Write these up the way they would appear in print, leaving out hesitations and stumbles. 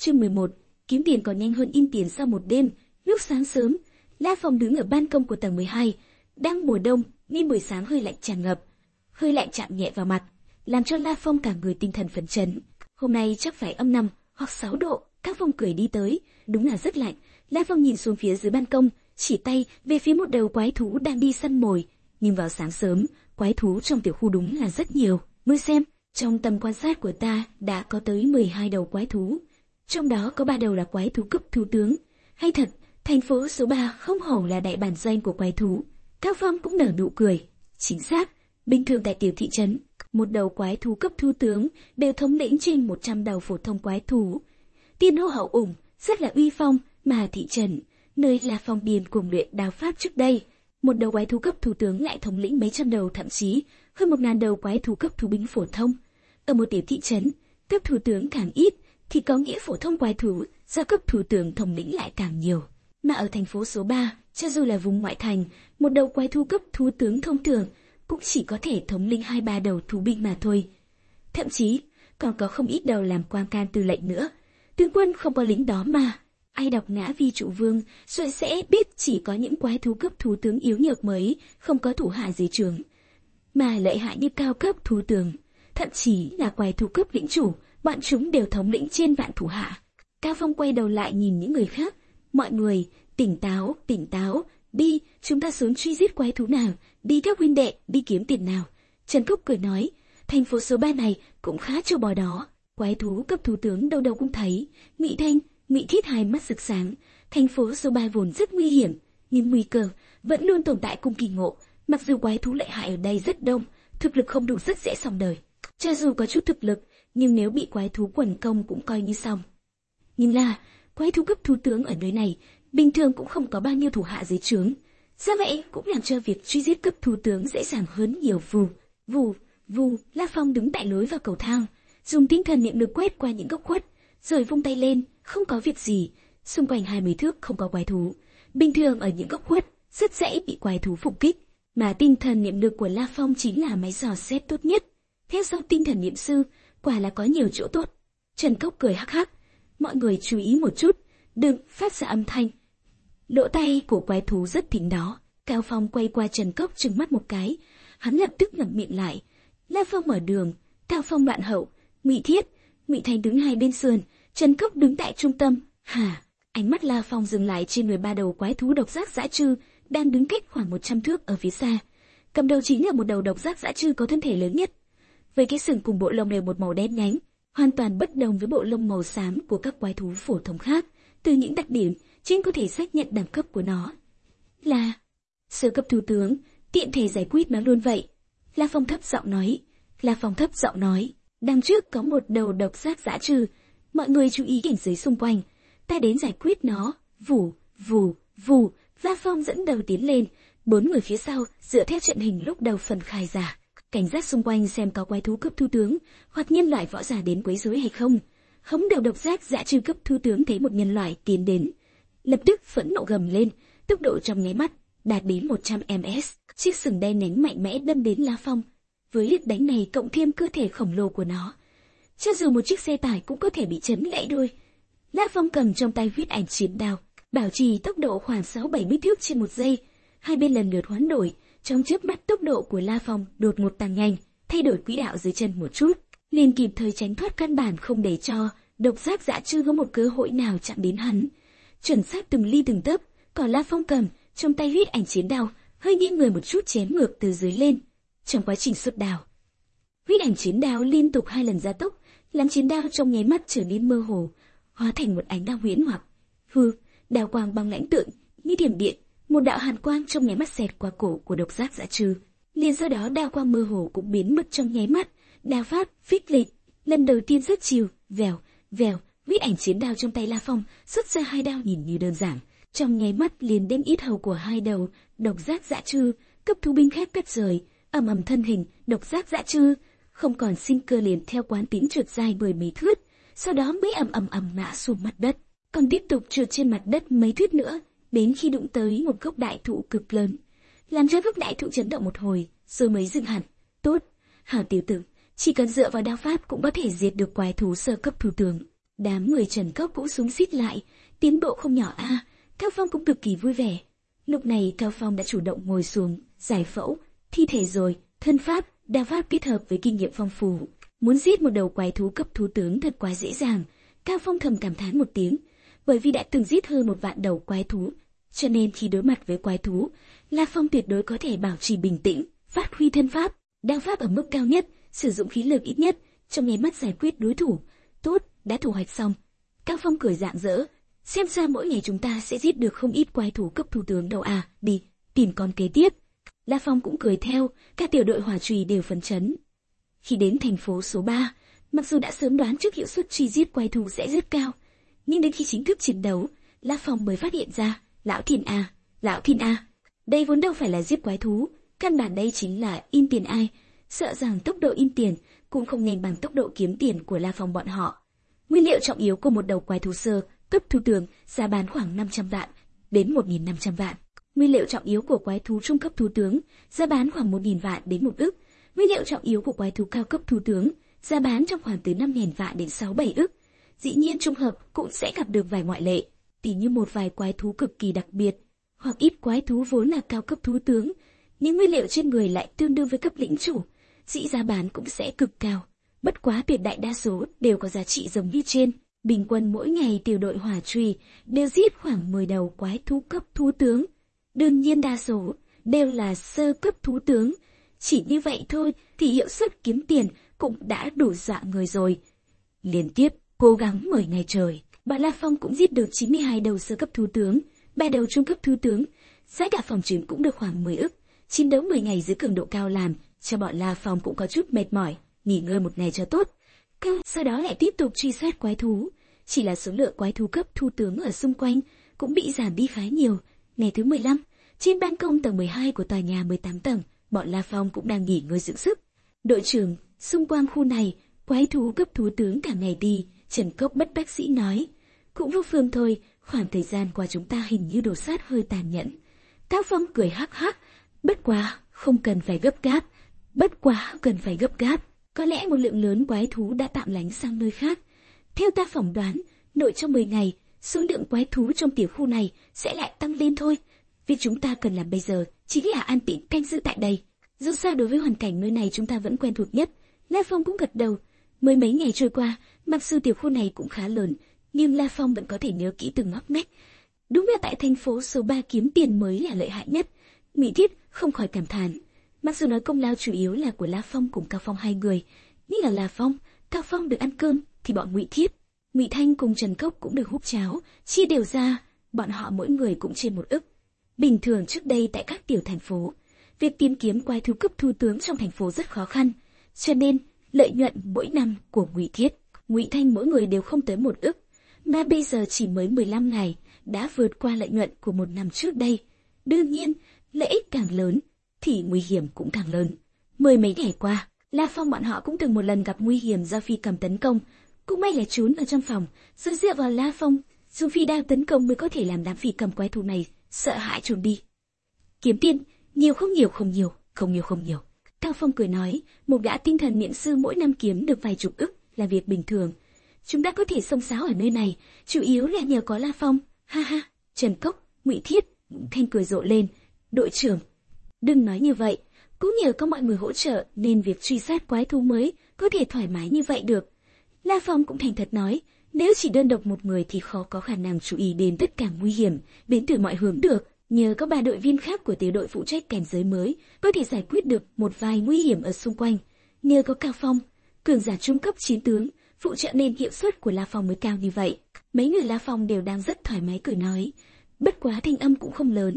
Chương 11, kiếm tiền còn nhanh hơn in tiền sau một đêm. Lúc sáng sớm, La Phong đứng ở ban công của tầng 12. Đang mùa đông nên buổi sáng hơi lạnh tràn ngập. Hơi lạnh chạm nhẹ vào mặt, làm cho La Phong cả người tinh thần phấn chấn. Hôm nay chắc phải âm 5 hoặc 6 độ. Các Phong cười đi tới, đúng là rất lạnh. La Phong nhìn xuống phía dưới ban công, chỉ tay về phía một đầu quái thú đang đi săn mồi. Nhưng vào sáng sớm, quái thú trong tiểu khu đúng là rất nhiều. Ngươi xem, trong tầm quan sát của ta đã có tới 12 đầu quái thú. Trong đó có 3 đầu là quái thú cấp thú tướng. Hay thật, thành phố số 3 không hổ là đại bản doanh của quái thú. Cao Phong cũng nở nụ cười. Chính xác, bình thường tại tiểu thị trấn, một đầu quái thú cấp thú tướng đều thống lĩnh trên 100 đầu phổ thông quái thú. Tiên hô hậu ủng, rất là uy phong, mà thị trấn, nơi La Phong điền cuồng luyện đao pháp trước đây, một đầu quái thú cấp thú tướng lại thống lĩnh mấy trăm đầu, thậm chí hơn 1000 đầu quái thú cấp thú binh phổ thông. Ở một tiểu thị trấn, cấp thú tướng càng ít, thì có nghĩa phổ thông quái thú do cấp thú tướng thống lĩnh lại càng nhiều. Mà ở thành phố số 3, cho dù là vùng ngoại thành, một đầu quái thú cấp thú tướng thông thường cũng chỉ có thể thống lĩnh 2-3 đầu thú binh mà thôi. Thậm chí còn có không ít đầu làm quan can tư lệnh nữa. Tướng quân không có lính đó mà. Ai đọc Ngã Vi Trụ Vương rồi sẽ biết chỉ có những quái thú cấp thú tướng yếu nhược mới không có thủ hạ dưới trướng, mà lợi hại như cao cấp thú tướng, thậm chí là quái thú cấp lĩnh chủ, bọn chúng đều thống lĩnh trên vạn thủ hạ. Cao Phong quay đầu lại nhìn những người khác. Mọi người, tỉnh táo, đi, chúng ta xuống truy giết quái thú nào, đi các huynh đệ, đi kiếm tiền nào. Trần Cốc cười nói, thành phố số 3 này cũng khá trâu bò đó, quái thú cấp thú tướng đâu đâu cũng thấy. Ngụy Thanh, Ngụy Thiết hai mắt rực sáng, thành phố số 3 vốn rất nguy hiểm, nhưng nguy cơ vẫn luôn tồn tại. Cung Kỳ Ngộ, mặc dù quái thú lợi hại ở đây rất đông, thực lực không đủ rất dễ xong đời. Cho dù có chút thực lực, nhưng nếu bị quái thú quần công cũng coi như xong. Nhưng là quái thú cấp thú tướng ở nơi này bình thường cũng không có bao nhiêu thủ hạ dưới trướng, do vậy cũng làm cho việc truy giết cấp thú tướng dễ dàng hơn nhiều. Vù, La Phong đứng tại lối vào cầu thang, dùng tinh thần niệm lực quét qua những góc khuất, rồi vung tay lên. Không có việc gì, xung quanh 20 thước không có quái thú. Bình thường ở những góc khuất rất dễ bị quái thú phục kích, mà tinh thần niệm lực của La Phong chính là máy dò xét tốt nhất. Theo sau tinh thần niệm sư, quả là có nhiều chỗ tốt. Trần Cốc cười hắc hắc, mọi người chú ý một chút, đừng phát ra âm thanh. Lỗ tay của quái thú rất thính đó. Cao Phong quay qua Trần Cốc trừng mắt một cái, hắn lập tức ngậm miệng lại. La Phong mở đường, Cao Phong đoạn hậu, Ngụy Thiết, Ngụy Thành đứng hai bên sườn, Trần Cốc đứng tại trung tâm. Ánh mắt La Phong dừng lại trên 13 đầu quái thú độc giác dã trư đang đứng cách khoảng 100 thước ở phía xa. Cầm đầu chính là một đầu độc giác dã trư có thân thể lớn nhất, với cái sừng cùng bộ lông đều một màu đen nhánh, hoàn toàn bất đồng với bộ lông màu xám của các quái thú phổ thông khác. Từ những đặc điểm trên có thể xác nhận đẳng cấp của nó là sơ cấp thú tướng, tiện thể giải quyết nó luôn vậy. La Phong thấp giọng nói, đằng trước có một đầu độc giác dã trư, mọi người chú ý cảnh giới xung quanh, ta đến giải quyết nó. Vù, La Phong dẫn đầu tiến lên, 4 người phía sau dựa theo trận hình lúc đầu phần khai giả, cảnh giác xung quanh xem có quái thú cấp thú tướng hoặc nhân loại võ giả đến quấy rối hay không. Hống đầu độc giác dã trư cấp thú tướng thấy một nhân loại tiến đến, lập tức phẫn nộ gầm lên, tốc độ trong nháy mắt đạt đến 100 ms. Chiếc sừng đen nhánh mạnh mẽ đâm đến La Phong. Với lực đánh này cộng thêm cơ thể khổng lồ của nó, cho dù một chiếc xe tải cũng có thể bị chấn gãy đôi. La Phong cầm trong tay huyết ảnh chiến đao, bảo trì tốc độ khoảng 6-70 thước trên một giây. Hai bên lần lượt hoán đổi, trong chớp mắt tốc độ của La Phong đột ngột tăng nhanh, thay đổi quỹ đạo dưới chân một chút, liền kịp thời tránh thoát, căn bản không để cho độc giác dã trư có một cơ hội nào chạm đến hắn. Chuẩn xác từng ly từng tấc, còn La Phong cầm trong tay huyết ảnh chiến đao hơi nghiêng người một chút chém ngược từ dưới lên. Trong quá trình xuất đao, huyết ảnh chiến đao liên tục 2 lần gia tốc, làm chiến đao trong nháy mắt trở nên mơ hồ, hóa thành một ánh đao huyễn hoặc. Đao quang băng lãnh tượng như thiểm điện, một đạo hàn quang trong nháy mắt xẹt qua cổ của độc giác dã trư. Liền sau đó đao quang mơ hồ cũng biến mất trong nháy mắt. Đao pháp phích lịch, lần đầu tiên rất chiều, vèo, huyết ảnh chiến đao trong tay La Phong xuất ra 2 đao nhìn như đơn giản, trong nháy mắt liền đem yết hầu của 2 đầu độc giác dã trư cấp thú binh khác cắt rời. Ầm thân hình độc giác dã trư không còn sinh cơ liền theo quán tính trượt dài 10 mấy thước, sau đó mới ầm ngã xuống mặt đất, còn tiếp tục trượt trên mặt đất mấy thước nữa, đến khi đụng tới một gốc đại thụ cực lớn, làm cho gốc đại thụ chấn động một hồi, rồi mới dừng hẳn. Tốt, hảo tiểu tử, chỉ cần dựa vào đao pháp cũng có thể diệt được quái thú sơ cấp thú tướng. Đám người Trần Cốc cũng xúm xít lại, tiến bộ không nhỏ a. Cao Phong cũng cực kỳ vui vẻ. Lúc này Cao Phong đã chủ động ngồi xuống, giải phẫu, thi thể rồi, thân pháp, đao pháp kết hợp với kinh nghiệm phong phú. Muốn giết một đầu quái thú cấp thú tướng thật quá dễ dàng. Cao Phong thầm cảm thán một tiếng, bởi vì đã từng giết hơn 1 vạn đầu quái thú, cho nên khi đối mặt với quái thú, La Phong tuyệt đối có thể bảo trì bình tĩnh, phát huy thân pháp, đao pháp ở mức cao nhất, sử dụng khí lực ít nhất, trong nháy mắt giải quyết đối thủ. Tốt, đã thu hoạch xong. Cao Phong cười rạng rỡ, xem ra mỗi ngày chúng ta sẽ giết được không ít quái thú cấp thú tướng đâu à, đi, tìm con kế tiếp. La Phong cũng cười theo, các tiểu đội hỏa chùy đều phấn chấn. Khi đến thành phố số 3, mặc dù đã sớm đoán trước hiệu suất truy giết quái thú sẽ rất cao, nhưng đến khi chính thức chiến đấu, La Phong mới phát hiện ra, Lão Thiên A, đây vốn đâu phải là giết quái thú, căn bản đây chính là in tiền ai, sợ rằng tốc độ in tiền cũng không nhanh bằng tốc độ kiếm tiền của La Phong bọn họ. Nguyên liệu trọng yếu của một đầu quái thú sơ cấp thú tướng giá bán khoảng 500 vạn đến 1.500 vạn. Nguyên liệu trọng yếu của quái thú trung cấp thú tướng giá bán khoảng 1.000 vạn đến 1 ức. Nguyên liệu trọng yếu của quái thú cao cấp thú tướng giá bán trong khoảng từ 5.000 vạn đến 6-7 ức. Dĩ nhiên trùng hợp cũng sẽ gặp được vài ngoại lệ, tỉ như một vài quái thú cực kỳ đặc biệt, hoặc ít quái thú vốn là cao cấp thú tướng, nhưng nguyên liệu trên người lại tương đương với cấp lĩnh chủ, dĩ giá bán cũng sẽ cực cao. Bất quá tuyệt đại đa số đều có giá trị giống như trên. Bình quân mỗi ngày tiểu đội hỏa chùy đều giết khoảng 10 đầu quái thú cấp thú tướng. Đương nhiên đa số đều là sơ cấp thú tướng. Chỉ như vậy thôi thì hiệu suất kiếm tiền cũng đã đủ dọa người rồi. Liên tiếp cố gắng 10 ngày trời, bọn La Phong cũng giết được 92 đầu sơ cấp thú tướng, 3 đầu trung cấp thú tướng. Giá cả phòng trừng cũng được khoảng 10 ức. Chiến đấu 10 ngày dưới cường độ cao làm cho bọn La Phong cũng có chút mệt mỏi, nghỉ ngơi một ngày cho tốt. Sau đó lại tiếp tục truy sát quái thú. Chỉ là số lượng quái thú cấp thú tướng ở xung quanh cũng bị giảm đi khá nhiều. Ngày thứ 15, trên ban công tầng 12 của tòa nhà 18 tầng, bọn La Phong cũng đang nghỉ ngơi dưỡng sức. Đội trưởng, xung quanh khu này, quái thú cấp thú tướng cả ngày đi, Trần Cốc bất bác sĩ nói. Cũng vô phương thôi, khoảng thời gian qua chúng ta hình như đổ sát hơi tàn nhẫn. Cao Phong cười hắc hắc, bất quá, không cần phải gấp gáp. Có lẽ một lượng lớn quái thú đã tạm lánh sang nơi khác. Theo ta phỏng đoán, nội trong 10 ngày, số lượng quái thú trong tiểu khu này sẽ lại tăng lên thôi. Việc chúng ta cần làm bây giờ chính là an tĩnh canh giữ tại đây. Dù sao đối với hoàn cảnh nơi này chúng ta vẫn quen thuộc nhất. La Phong cũng gật đầu. Mới mấy ngày trôi qua, mặc dù tiểu khu này cũng khá lớn, nhưng La Phong vẫn có thể nhớ kỹ từng ngóc ngách. Đúng là tại thành phố số 3 kiếm tiền mới là lợi hại nhất. Mỹ Thiết không khỏi cảm thán. Mặc dù nói công lao chủ yếu là của La Phong cùng Cao Phong hai người, nhưng là La Phong, Cao Phong được ăn cơm thì bọn Ngụy Thiết, Ngụy Thanh cùng Trần Cốc cũng được húp cháo, chia đều ra, bọn họ mỗi người cũng trên 1 ức. Bình thường trước đây tại các tiểu thành phố, việc tìm kiếm quái thú cấp thú tướng trong thành phố rất khó khăn, cho nên lợi nhuận mỗi năm của Ngụy Thiết, Ngụy Thanh mỗi người đều không tới 1 ức, mà bây giờ chỉ mới 15 ngày đã vượt qua lợi nhuận của 1 năm trước đây. Đương nhiên, lợi ích càng lớn thì nguy hiểm cũng càng lớn. Mười mấy ngày qua, La Phong bọn họ cũng từng một lần gặp nguy hiểm do phi cầm tấn công, cũng may là trốn ở trong phòng, rồi dựa vào La Phong, dùng phi đao tấn công mới có thể làm đám phi cầm quái thú này sợ hãi trốn đi. Kiếm tiền, nhiều không nhiều. Cao Phong cười nói, một gã tinh thần miễn sư mỗi năm kiếm được vài chục ức là việc bình thường. Chúng ta có thể xông xáo ở nơi này, chủ yếu là nhờ có La Phong. Ha ha, Trần Cốc, Ngụy Thiết, Thanh cười rộ lên. Đội trưởng, đừng nói như vậy, cũng nhờ có mọi người hỗ trợ nên việc truy sát quái thú mới có thể thoải mái như vậy được. La Phong cũng thành thật nói, nếu chỉ đơn độc một người thì khó có khả năng chú ý đến tất cả nguy hiểm đến từ mọi hướng được. Nhờ có 3 đội viên khác của tiểu đội phụ trách cảnh giới mới có thể giải quyết được một vài nguy hiểm ở xung quanh. Nhờ có Cao Phong, cường giả trung cấp chiến tướng, phụ trợ nên hiệu suất của La Phong mới cao như vậy. Mấy người La Phong đều đang rất thoải mái cười nói, bất quá thanh âm cũng không lớn.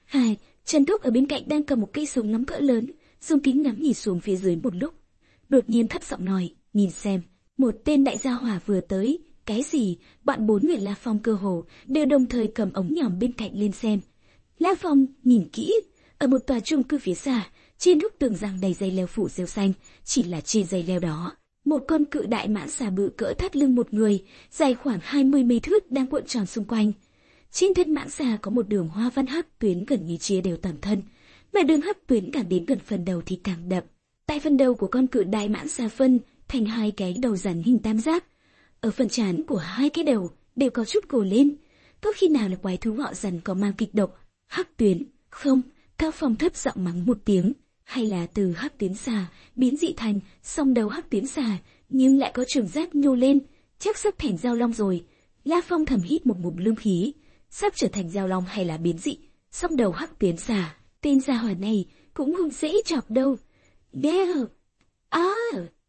Trần Cốc ở bên cạnh đang cầm một cây súng ngắm cỡ lớn, dùng kính ngắm nhìn xuống phía dưới một lúc. Đột nhiên thấp giọng nói, nhìn xem, một tên đại gia hỏa vừa tới. Cái gì? Bọn 4 người La Phong cơ hồ đều đồng thời cầm ống nhòm bên cạnh lên xem. La Phong nhìn kỹ, ở một tòa chung cư phía xa, trên bức tường rằng đầy dây leo phủ rêu xanh, chỉ là trên dây leo đó, một con cự đại mãng xà bự cỡ thắt lưng một người, dài khoảng 20 mấy thước đang cuộn tròn xung quanh. Trên thân mãng xà có một đường hoa văn hắc tuyến gần như chia đều toàn thân, mà đường hắc tuyến càng đến gần phần đầu thì càng đậm. Tại phần đầu của con cự đại mãng xà phân thành 2 cái đầu rắn hình tam giác, ở phần trán của hai cái đầu đều có chút gồ lên. Có khi nào là quái thú họ Dần có mang kịch độc? Hắc tuyến, không, Cao Phong thấp giọng mắng một tiếng, hay là từ hắc tuyến xà biến dị thành song đầu hắc tuyến xà, nhưng lại có trường giác nhô lên, chắc sắp thành giao long rồi. La Phong thầm hít một ngụm lương khí, sắp trở thành giao long hay là biến dị song đầu hắc tuyến xà, tên gia hỏa này cũng không dễ chọc đâu. Đeo,